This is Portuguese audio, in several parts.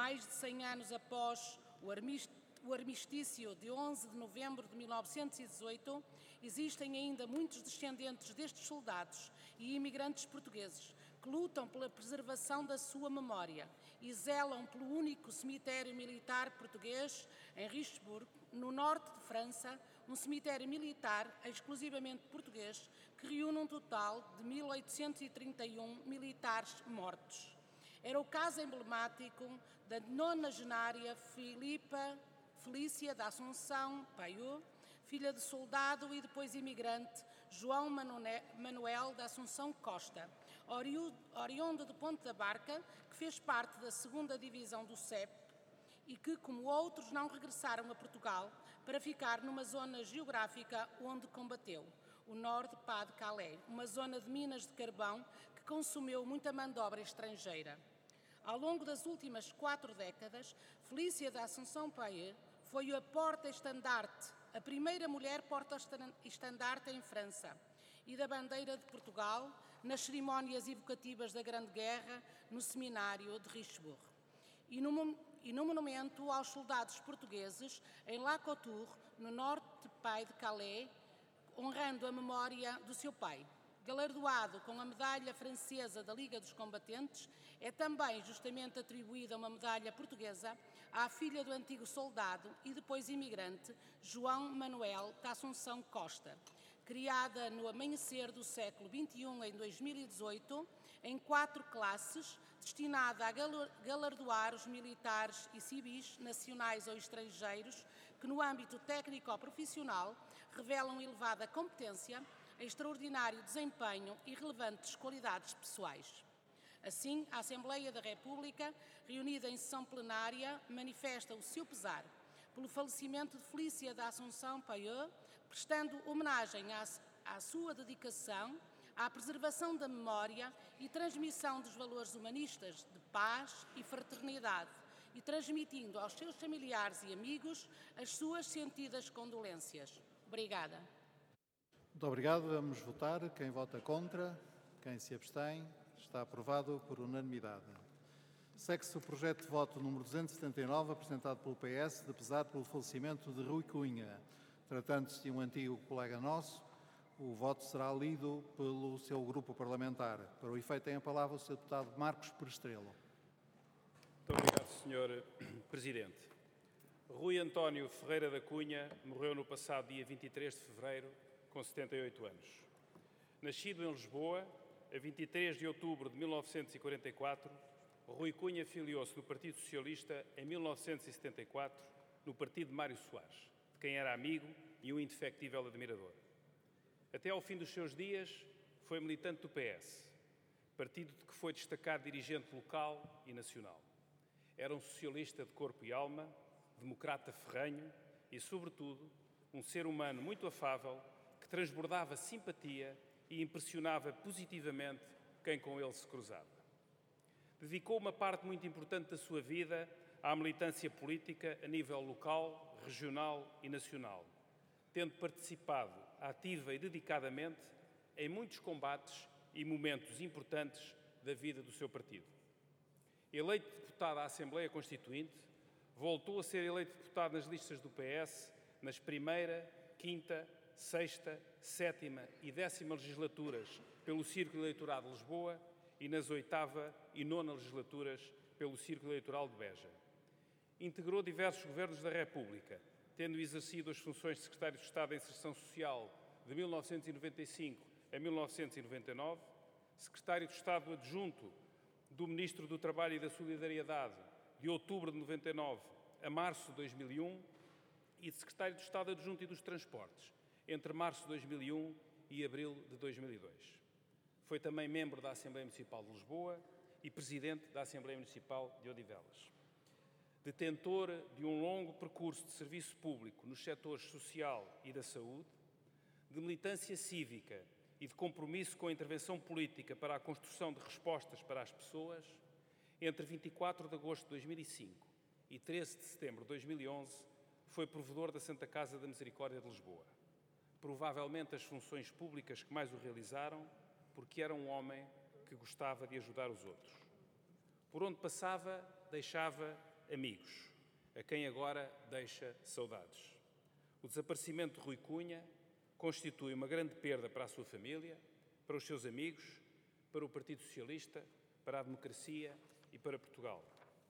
Mais de 100 anos após o armistício de 11 de novembro de 1918, existem ainda muitos descendentes destes soldados e imigrantes portugueses que lutam pela preservação da sua memória e zelam pelo único cemitério militar português em Richebourg, no norte de França, um cemitério militar exclusivamente português que reúne um total de 1.831 militares mortos. Era o caso emblemático da nonagenária Felícia da Assunção Paiô, filha de soldado e depois imigrante João Manuel da Assunção Costa, oriundo de Ponte da Barca, que fez parte da 2ª Divisão do CEP e que, como outros, não regressaram a Portugal para ficar numa zona geográfica onde combateu, o Nord-Pas-de-Calais, uma zona de minas de carvão que consumiu muita mão de obra estrangeira. Ao longo das últimas 4 décadas, Felícia da Assunção Paiô foi a porta-estandarte, a primeira mulher porta-estandarte em França, e da bandeira de Portugal nas cerimónias evocativas da Grande Guerra no seminário de Richebourg. E no monumento aos soldados portugueses em La Couture, no norte de Pas-de-Calais, honrando a memória do seu pai. Galardoado com a medalha francesa da Liga dos Combatentes, é também justamente atribuída uma medalha portuguesa à filha do antigo soldado e depois imigrante João Manuel da Assunção Costa, criada no amanhecer do século XXI em 2018, em 4 classes, destinada a galardoar os militares e civis, nacionais ou estrangeiros, que no âmbito técnico-profissional revelam elevada competência, extraordinário desempenho e relevantes qualidades pessoais. Assim, a Assembleia da República, reunida em sessão plenária, manifesta o seu pesar pelo falecimento de Felícia da Assunção Paiô, prestando homenagem à sua dedicação à preservação da memória e transmissão dos valores humanistas de paz e fraternidade e transmitindo aos seus familiares e amigos as suas sentidas condolências. Obrigada. Muito obrigado. Vamos votar. Quem vota contra? Quem se abstém? Está aprovado por unanimidade. Segue-se o projeto de voto número 279, apresentado pelo PS, de pesar pelo falecimento de Rui Cunha. Tratando-se de um antigo colega nosso, o voto será lido pelo seu grupo parlamentar. Para o efeito, tem a palavra o Sr. Deputado Marcos Perestrelo. Muito obrigado, Sr. Presidente. Rui António Ferreira da Cunha morreu no passado dia 23 de fevereiro, com 78 anos. Nascido em Lisboa, a 23 de outubro de 1944, Rui Cunha filiou-se no Partido Socialista em 1974, no partido de Mário Soares, de quem era amigo e um indefectível admirador. Até ao fim dos seus dias, foi militante do PS, partido de que foi destacado dirigente local e nacional. Era um socialista de corpo e alma, democrata ferrenho e, sobretudo, um ser humano muito afável que transbordava simpatia e impressionava positivamente quem com ele se cruzava. Dedicou uma parte muito importante da sua vida à militância política a nível local, regional e nacional, tendo participado ativa e dedicadamente em muitos combates e momentos importantes da vida do seu partido. Eleito deputado à Assembleia Constituinte, voltou a ser eleito deputado nas listas do PS nas 1ª, 5ª, 6ª, 7ª e 10ª legislaturas pelo Círculo Eleitoral de Lisboa e nas 8ª e 9ª legislaturas pelo Círculo Eleitoral de Beja. Integrou diversos governos da República, tendo exercido as funções de Secretário de Estado da Inserção Social de 1995 a 1999, Secretário de Estado Adjunto do Ministro do Trabalho e da Solidariedade de outubro de 99 a março de 2001 e de Secretário de Estado Adjunto e dos Transportes, entre março de 2001 e abril de 2002. Foi também membro da Assembleia Municipal de Lisboa e presidente da Assembleia Municipal de Odivelas. Detentor de um longo percurso de serviço público nos setores social e da saúde, de militância cívica e de compromisso com a intervenção política para a construção de respostas para as pessoas, entre 24 de agosto de 2005 e 13 de setembro de 2011, foi provedor da Santa Casa da Misericórdia de Lisboa. Provavelmente as funções públicas que mais o realizaram, porque era um homem que gostava de ajudar os outros. Por onde passava, deixava amigos, a quem agora deixa saudades. O desaparecimento de Rui Cunha constitui uma grande perda para a sua família, para os seus amigos, para o Partido Socialista, para a democracia e para Portugal.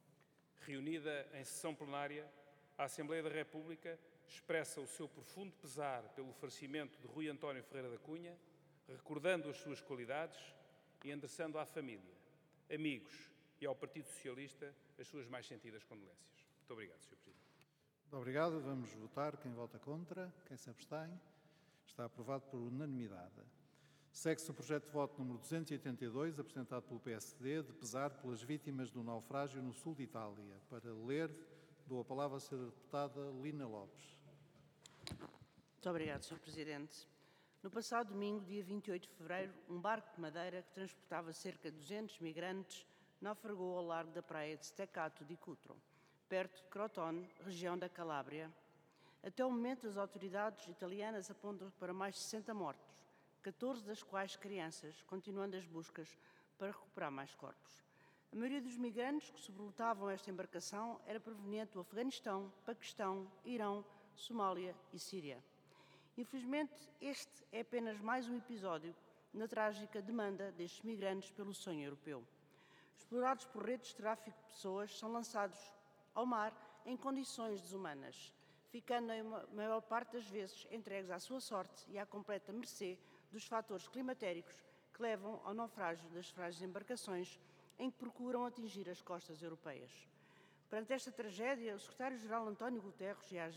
Reunida em sessão plenária, a Assembleia da República expressa o seu profundo pesar pelo falecimento de Rui António Ferreira da Cunha, recordando as suas qualidades e endereçando à família, amigos e ao Partido Socialista as suas mais sentidas condolências. Muito obrigado, Sr. Presidente. Muito obrigado. Vamos votar. Quem vota contra? Quem se abstém? Está aprovado por unanimidade. Segue-se o projeto de voto número 282, apresentado pelo PSD, de pesar pelas vítimas do naufrágio no sul de Itália. Para ler, dou a palavra à Sra. Deputada Lina Lopes. Muito obrigado, Sr. Presidente. No passado domingo, dia 28 de fevereiro, um barco de madeira que transportava cerca de 200 migrantes naufragou ao largo da praia de Steccato di Cutro, perto de Crotone, região da Calábria. Até o momento, as autoridades italianas apontam para mais de 60 mortos, 14 das quais crianças, continuando as buscas para recuperar mais corpos. A maioria dos migrantes que sobrelotavam esta embarcação era proveniente do Afeganistão, Paquistão, Irão, Somália e Síria. Infelizmente, este é apenas mais um episódio na trágica demanda destes migrantes pelo sonho europeu. Explorados por redes de tráfico de pessoas, são lançados ao mar em condições desumanas, ficando a maior parte das vezes entregues à sua sorte e à completa mercê dos fatores climatéricos que levam ao naufrágio das frágeis embarcações em que procuram atingir as costas europeias. Perante esta tragédia, o secretário-geral António Guterres e as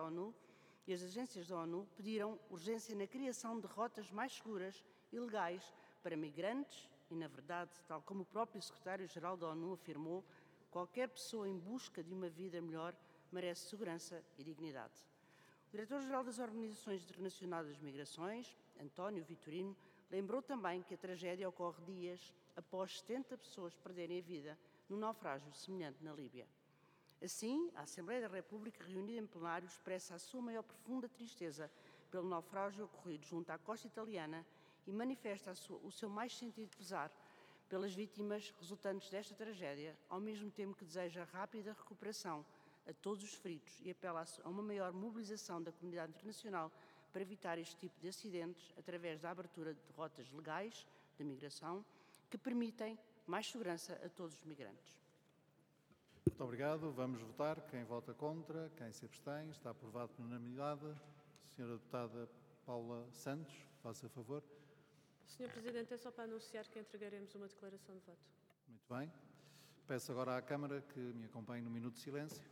agências da ONU pediram urgência na criação de rotas mais seguras e legais para migrantes e, na verdade, tal como o próprio secretário-geral da ONU afirmou, qualquer pessoa em busca de uma vida melhor merece segurança e dignidade. O diretor-geral das Organizações Internacionais das Migrações, António Vitorino, lembrou também que a tragédia ocorre dias após 70 pessoas perderem a vida num naufrágio semelhante na Líbia. Assim, a Assembleia da República, reunida em plenário, expressa a sua maior profunda tristeza pelo naufrágio ocorrido junto à costa italiana e manifesta o seu mais sentido pesar pelas vítimas resultantes desta tragédia, ao mesmo tempo que deseja rápida recuperação a todos os feridos e apela a uma maior mobilização da comunidade internacional para evitar este tipo de acidentes através da abertura de rotas legais de migração que permitem mais segurança a todos os migrantes. Muito obrigado. Vamos votar. Quem vota contra, quem se abstém, está aprovado por unanimidade. Senhora Deputada Paula Santos, faça favor. Sr. Presidente, é só para anunciar que entregaremos uma declaração de voto. Muito bem. Peço agora à Câmara que me acompanhe no minuto de silêncio.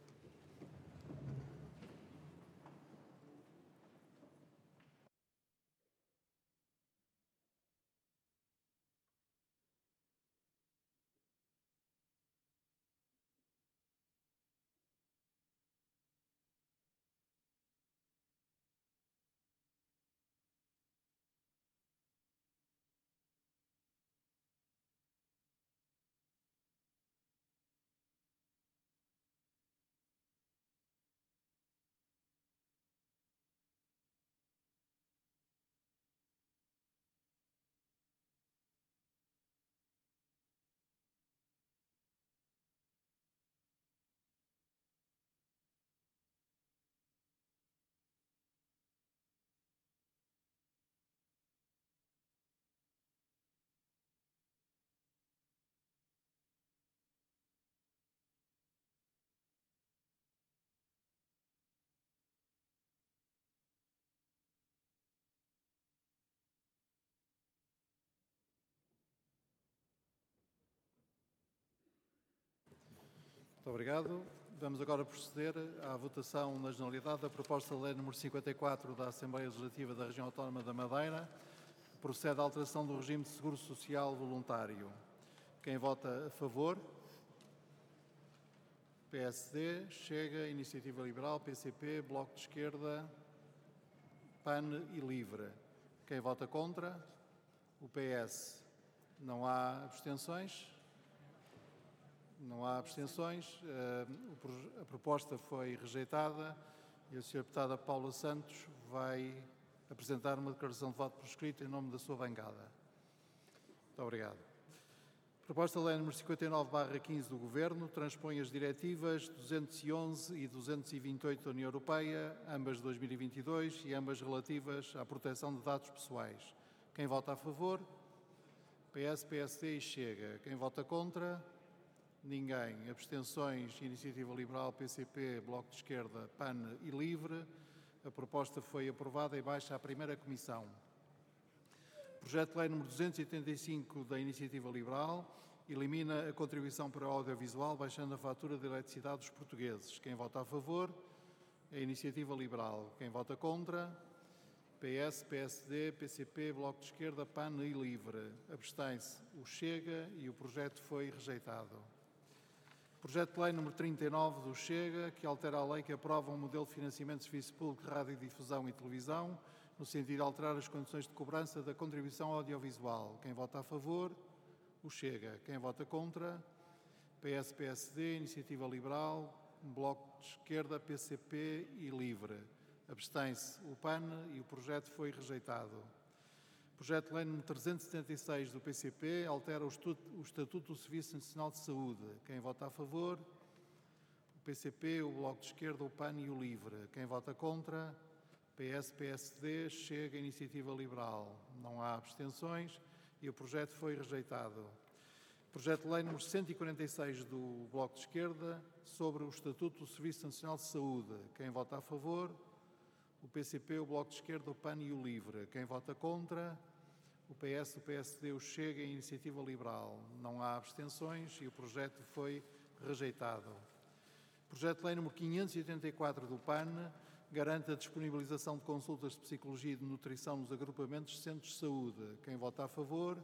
Muito obrigado. Vamos agora proceder à votação na generalidade da proposta de lei número 54 da Assembleia Legislativa da Região Autónoma da Madeira, que procede à alteração do regime de seguro social voluntário. Quem vota a favor? PSD, Chega, Iniciativa Liberal, PCP, Bloco de Esquerda, PAN e LIVRE. Quem vota contra? O PS. Não há abstenções? Não há abstenções. A proposta foi rejeitada e a Sra. Deputada Paula Santos vai apresentar uma declaração de voto por escrito em nome da sua bancada. Muito obrigado. Proposta de Lei nº 59/15 do Governo transpõe as diretivas 211 e 228 da União Europeia, ambas de 2022 e ambas relativas à proteção de dados pessoais. Quem vota a favor? PS, PSD e Chega. Quem vota contra? Ninguém. Abstenções? Iniciativa Liberal, PCP, Bloco de Esquerda, PAN e LIVRE. A proposta foi aprovada e baixa à primeira comissão. Projeto de Lei nº 285 da Iniciativa Liberal elimina a contribuição para o audiovisual, baixando a fatura de eletricidade dos portugueses. Quem vota a favor? A Iniciativa Liberal. Quem vota contra? PS, PSD, PCP, Bloco de Esquerda, PAN e LIVRE. Abstém-se o Chega e o projeto foi rejeitado. Projeto de Lei nº 39 do Chega, que altera a lei que aprova um modelo de financiamento de serviço público de radiodifusão e televisão, no sentido de alterar as condições de cobrança da contribuição audiovisual. Quem vota a favor? O Chega. Quem vota contra? PS, PSD, Iniciativa Liberal, Bloco de Esquerda, PCP e LIVRE. Abstém-se o PAN e o projeto foi rejeitado. Projeto de Lei nº 376 do PCP altera o Estatuto do Serviço Nacional de Saúde. Quem vota a favor? O PCP, o Bloco de Esquerda, o PAN e o LIVRE. Quem vota contra? PS, PSD, Chega, Iniciativa Liberal. Não há abstenções e o projeto foi rejeitado. Projeto de Lei nº 146 do Bloco de Esquerda sobre o Estatuto do Serviço Nacional de Saúde. Quem vota a favor? O PCP, o Bloco de Esquerda, o PAN e o LIVRE. Quem vota contra? O PS, o PSD, o Chega e a Iniciativa Liberal. Não há abstenções e o projeto foi rejeitado. Projeto de Lei nº 584 do PAN garante a disponibilização de consultas de psicologia e de nutrição nos agrupamentos de centros de saúde. Quem vota a favor?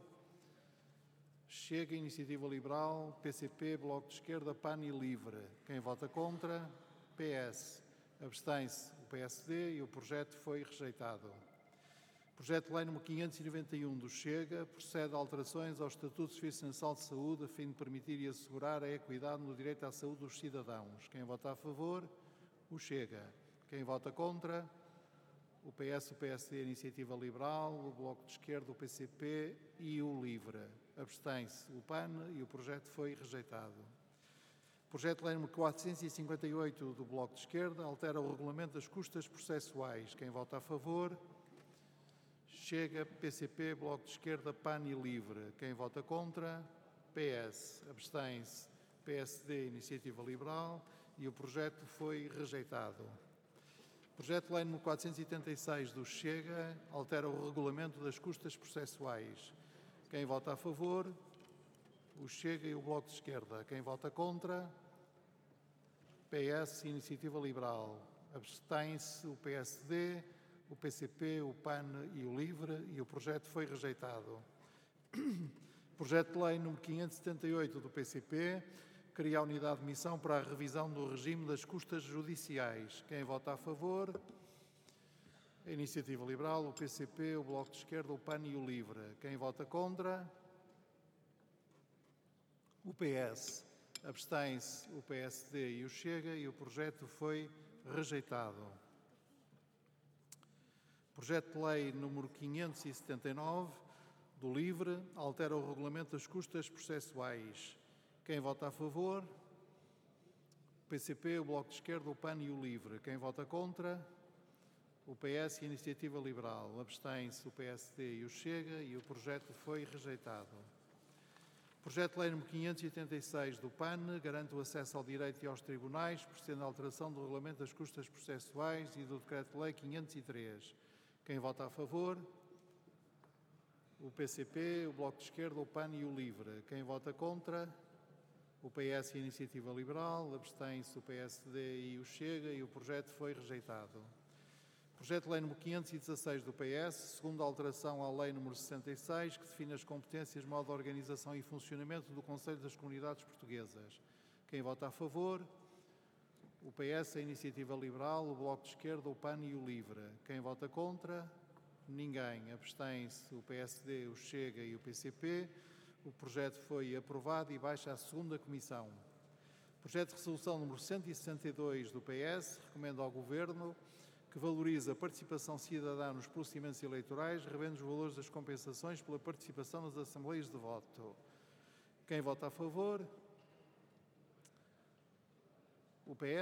Chega, Iniciativa Liberal, PCP, Bloco de Esquerda, PAN e LIVRE. Quem vota contra? PS. Abstém-se o PSD e o projeto foi rejeitado. Projeto de Lei nº 591 do Chega procede a alterações ao Estatuto de Serviço Nacional de Saúde a fim de permitir e assegurar a equidade no direito à saúde dos cidadãos. Quem vota a favor? O Chega. Quem vota contra? O PS, o PSD, a Iniciativa Liberal, o Bloco de Esquerda, o PCP e o LIVRE. Abstém-se o PAN e o projeto foi rejeitado. Projeto de Lei nº 458 do Bloco de Esquerda altera o regulamento das custas processuais. Quem vota a favor? Chega, PCP, Bloco de Esquerda, PAN e LIVRE. Quem vota contra? PS. Abstém-se PSD, Iniciativa Liberal e o projeto foi rejeitado. Projeto de Lei nº 486 do Chega altera o regulamento das custas processuais. Quem vota a favor? O Chega e o Bloco de Esquerda. Quem vota contra? PS, Iniciativa Liberal. Abstém-se o PSD, o PCP, o PAN e o LIVRE e o projeto foi rejeitado. Projeto de Lei nº 578 do PCP cria a unidade de missão para a revisão do regime das custas judiciais. Quem vota a favor? A Iniciativa Liberal, o PCP, o Bloco de Esquerda, o PAN e o LIVRE. Quem vota contra? O PS. Abstém-se o PSD e o Chega e o projeto foi rejeitado. Projeto de Lei nº 579 do LIVRE altera o regulamento das custas processuais. Quem vota a favor? O PCP, o Bloco de Esquerda, o PAN e o LIVRE. Quem vota contra? O PS e a Iniciativa Liberal. Abstém-se o PSD e o Chega e o projeto foi rejeitado. Projeto de Lei nº 586 do PAN garante o acesso ao direito e aos tribunais, procedendo à alteração do regulamento das custas processuais e do Decreto-Lei 503. Quem vota a favor? O PCP, o Bloco de Esquerda, o PAN e o LIVRE. Quem vota contra? O PS e a Iniciativa Liberal. Abstém-se o PSD e o Chega e o projeto foi rejeitado. Projeto de Lei nº 516 do PS, segundo a alteração à Lei nº 66, que define as competências, modo de organização e funcionamento do Conselho das Comunidades Portuguesas. Quem vota a favor? O PS, a Iniciativa Liberal, o Bloco de Esquerda, o PAN e o LIVRE. Quem vota contra? Ninguém. Abstém-se o PSD, o Chega e o PCP. O projeto foi aprovado e baixa à segunda comissão. Projeto de resolução número 162 do PS recomenda ao Governo que valorize a participação cidadã nos procedimentos eleitorais, revendo os valores das compensações pela participação nas assembleias de voto. Quem vota a favor? O PS.